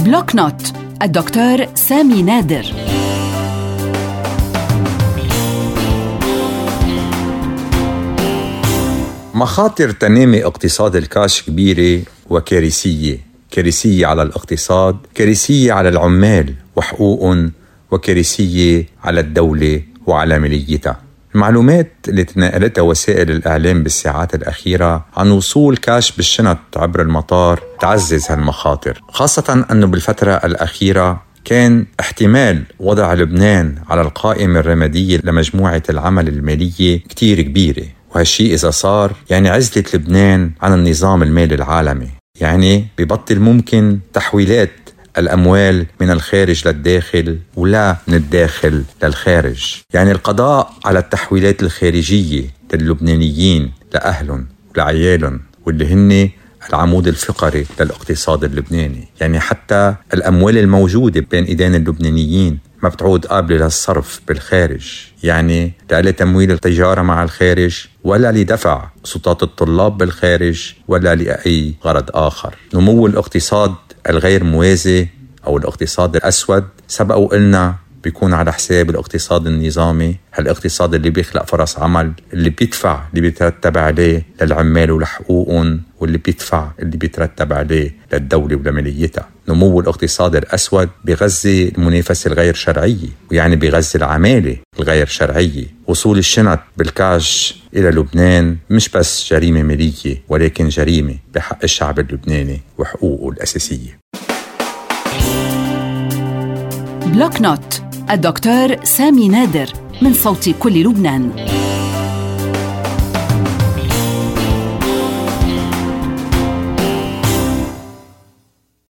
بلوك نوت الدكتور سامي نادر. مخاطر تنامي اقتصاد الكاش كبيرة وكارثية، كارثية على الاقتصاد، كارثية على العمال وحقوقهم، وكارثية على الدولة وعلى ماليتها. المعلومات اللي تناقلتها وسائل الإعلام بالساعات الأخيرة عن وصول كاش بالشنط عبر المطار تعزز هالمخاطر، خاصة أنه بالفترة الأخيرة كان احتمال وضع لبنان على القائمة الرمادية لمجموعة العمل المالية كتير كبيرة، وهالشيء إذا صار يعني عزلة لبنان عن النظام المالي العالمي، يعني ببطل ممكن تحويلات الأموال من الخارج للداخل ولا من الداخل للخارج، يعني القضاء على التحويلات الخارجية للبنانيين لأهلهم ولعيالهم واللي هن العمود الفقري للاقتصاد اللبناني. يعني حتى الأموال الموجودة بين إيدين اللبنانيين ما بتعود قابلة للصرف بالخارج، يعني لا لتمويل التجارة مع الخارج ولا لدفع سلطات الطلاب بالخارج ولا لأي غرض آخر. نمو الاقتصاد الغير موازي أو الاقتصاد الأسود سبق وقلنا بيكون على حساب الاقتصاد النظامي، هالاقتصاد اللي بيخلق فرص عمل، اللي بيدفع اللي بيترتب عليه للعمال ولحقوقهم، واللي بيدفع اللي بيترتب عليه للدولة ولماليتها. نمو الاقتصاد الأسود بيغذي المنافسة الغير شرعية، ويعني بيغذي العمالة الغير شرعية. وصول الشنط بالكاش إلى لبنان مش بس جريمة مالية، ولكن جريمة بحق الشعب اللبناني وحقوقه الأساسية. بلوك نوت الدكتور سامي نادر، من صوت كل لبنان.